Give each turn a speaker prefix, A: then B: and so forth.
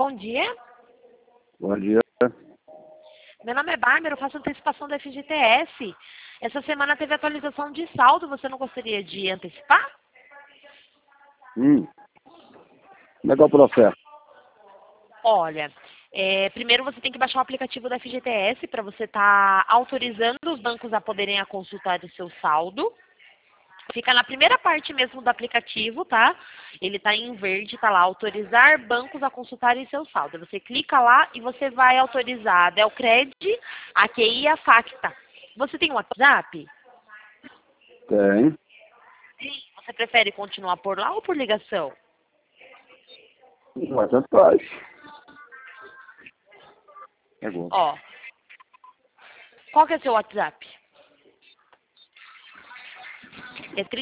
A: Bom dia.
B: Bom dia.
A: Meu nome é Bárbara, eu faço antecipação da FGTS. Essa semana teve atualização de saldo, você não gostaria de antecipar?
B: Como é que é o processo?
A: Olha, primeiro você tem que baixar o aplicativo da FGTS para você estar autorizando os bancos a poderem consultar o seu saldo. Fica na primeira parte mesmo do aplicativo, tá? Ele tá em verde, tá lá, autorizar bancos a consultarem seu saldo. Você clica lá e você vai autorizar a Delcred, a QI e a Facta. Você tem WhatsApp?
B: Tem.
A: Você prefere continuar por lá ou por ligação?
B: Mas tanto faz. É bom.
A: Ó, qual que é seu WhatsApp? É